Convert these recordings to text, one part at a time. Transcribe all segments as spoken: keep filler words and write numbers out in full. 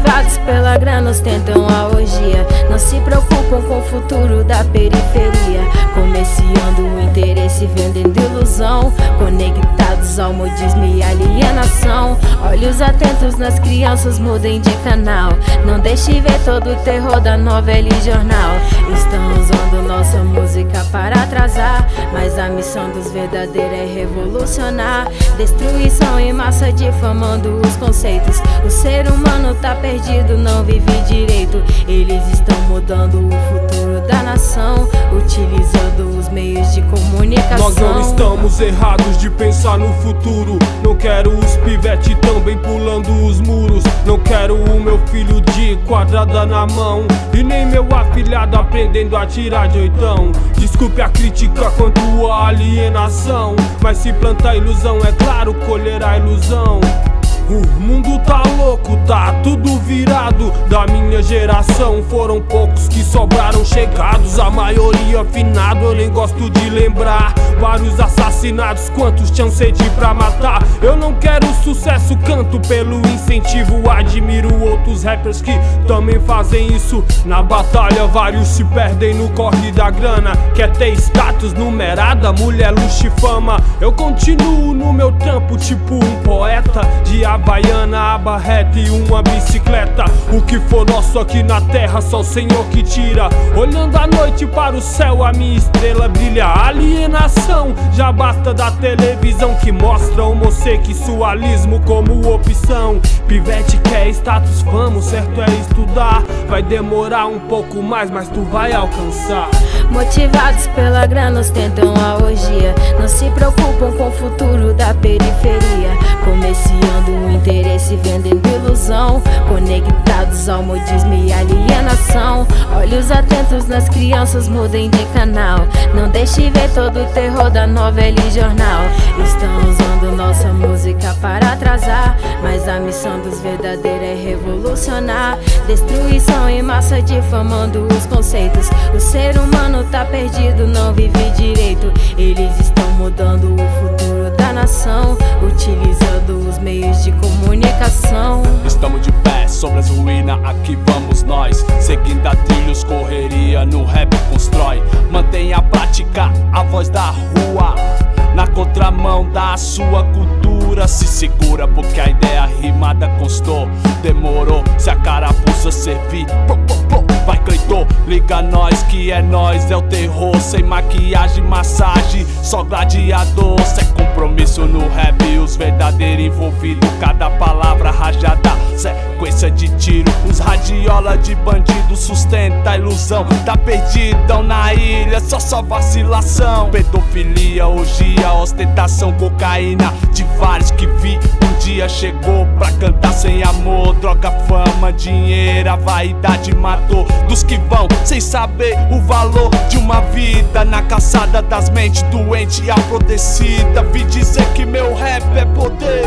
Motivados pela grana ostentam a orgia, não se preocupam com o futuro da periferia, comerciando o interesse, vendendo ilusão, conectados ao modismo e alienação. Olhos atentos nas crianças, mudem de canal, não deixe ver todo o terror da novela e jornal. Estão usando nossa música para atrasar, mas a missão dos verdadeiros é revolucionar. Destruição em massa difamando os conceitos, o ser humano tá perdido, não vive direito. Eles estão mudando o futuro da nação, utilizando os meios de comunicação. Nós não estamos errados de pensar no futuro. Não quero os pivete também pulando os muros. Não quero o meu filho de quadrada na mão, e nem meu afilhado aprendendo a tirar de oitão. Desculpe a crítica quanto a alienação, mas se plantar ilusão, é claro, colherá ilusão. O mundo tá louco, tá tudo virado. Da minha geração foram poucos que sobraram chegados, a maioria finado, eu nem gosto de lembrar. Vários assassinados, quantos tinham sede pra matar. Eu não quero sucesso, canto pelo incentivo. Admiro outros rappers que também fazem isso. Na batalha vários se perdem no corre da grana. Quer ter status, numerada, mulher, luxo e fama. Eu continuo no meu trampo tipo um poeta, de Havaiana, aba reta e uma bicicleta. O que for nosso aqui na terra, só o Senhor que tira. Olhando à noite para o céu, a minha estrela brilha. Alienação, já basta da televisão que mostra homossexualismo como opção. Pivete quer status, vamos, certo é estudar. Vai demorar um pouco mais, mas tu vai alcançar. Motivados pela grana ostentam a orgia, não se preocupam com o futuro da periferia, comerciando o interesse, vendendo ilusão, conectados ao modismo e alienação. Olhos atentos nas crianças, mudem de canal, não deixe ver todo o terror da novela e jornal. Estão usando nossa música para atrasar, mas a missão dos verdadeiros é revolucionar. Destruição em massa difamando os conceitos, o ser humano tá perdido, não vive direito. Eles estão mudando o futuro da nação, utilizando os meios de comunicação. Estamos de pé sobre as ruínas, aqui vamos nós, seguindo a trilhos, correria no rap constrói. Mantenha a prática, a voz da rua, na contramão da sua cultura. Se segura porque a ideia rimada constou. Demorou, se a carapuça servir, pô, pô, pô, vai Cleiton, liga nós que é nós, é o terror. Sem maquiagem, massagem, só gladiador. Sem compromisso no rap, os verdadeiros envolvidos. Cada palavra rajada, sequência de tiro. Os radiola de bandido sustenta a ilusão. Tá perdidão na ilha, só só vacilação. Pedofilia, orgia, ostentação, cocaína. De vários que vi, um dia chegou pra cantar sem amor. Droga, fama, dinheiro, a vaidade matou. Dos que vão sem saber o valor de uma vida, na caçada das mentes doentes e apodrecida. Vi dizer que meu rap é poder.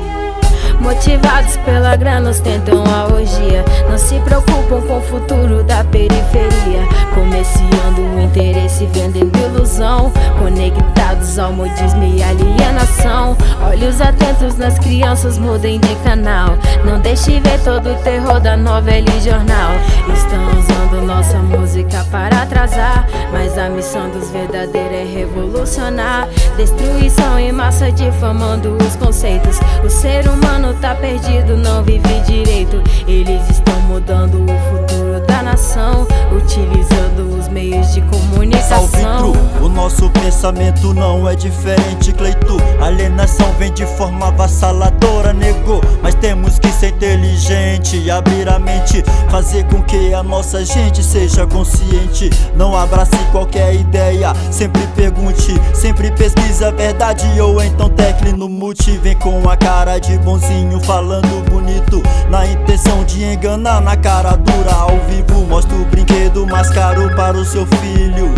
Motivados pela grana ostentam a orgia, não se preocupam com o futuro da periferia, comerciando o interesse, vendendo ilusão, conectados ao modismo e alienação. Olhos atentos nas crianças, mudem de canal, não deixe ver todo o terror da novela e jornal. Estão usando nossa música para atrasar, mas a missão dos verdadeiros é revolucionar. Destruição em massa difamando os conceitos, o ser humano tá perdido, não vive direito. Eles estão mudando o futuro da nação, utilizando os meios de comunicação. Salve tru, o nosso pensamento não é diferente, Cleiton. Alienação vem de forma avassaladora, negou. Mas temos que ser inteligente, abrir a mente, fazer com que a nossa gente seja consciente. Não abrace qualquer ideia, sempre pergunte, sempre pesquisa a verdade ou então tecle no mute. Vem com a cara de bonzinho, falando bonito, na intenção de enganar, na cara dura. Ao vivo mostra o brinquedo mais caro para o seu filho.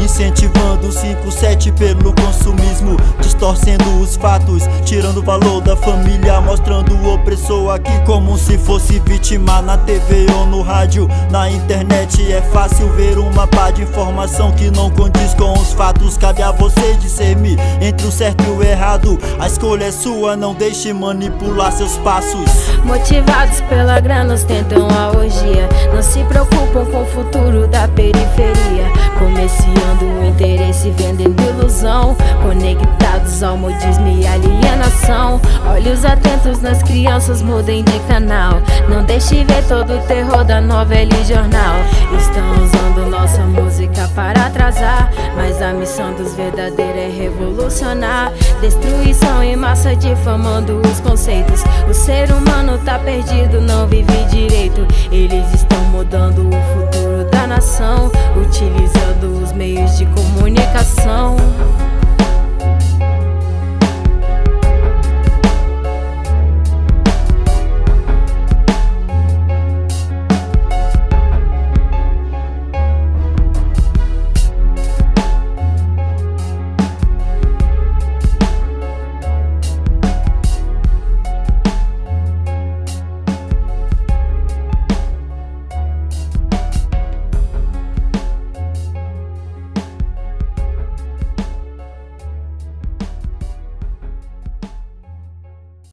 incentivando o cinco sete pelo consumismo, distorcendo os fatos, tirando o valor da família, mostrando o opressor aqui como se fosse vítima. Na T V ou no rádio, na internet é fácil ver uma pá de informação que não condiz com os fatos. Cabe a você discernir entre o certo e o errado. A escolha é sua, não deixe manipular seus passos. Motivados pela grana ostentam a orgia, não se preocupam com o futuro da periferia, comerciando o interesse, vendendo ilusão, conectados ao modismo e alienação. Olhos atentos nas crianças, mudem de canal, não deixe ver todo o terror da novela e jornal. Estão usando nossa música para atrasar, mas a missão dos verdadeiros é revolucionar. Destruição em massa difamando os conceitos, o ser humano tá perdido, não vive direito.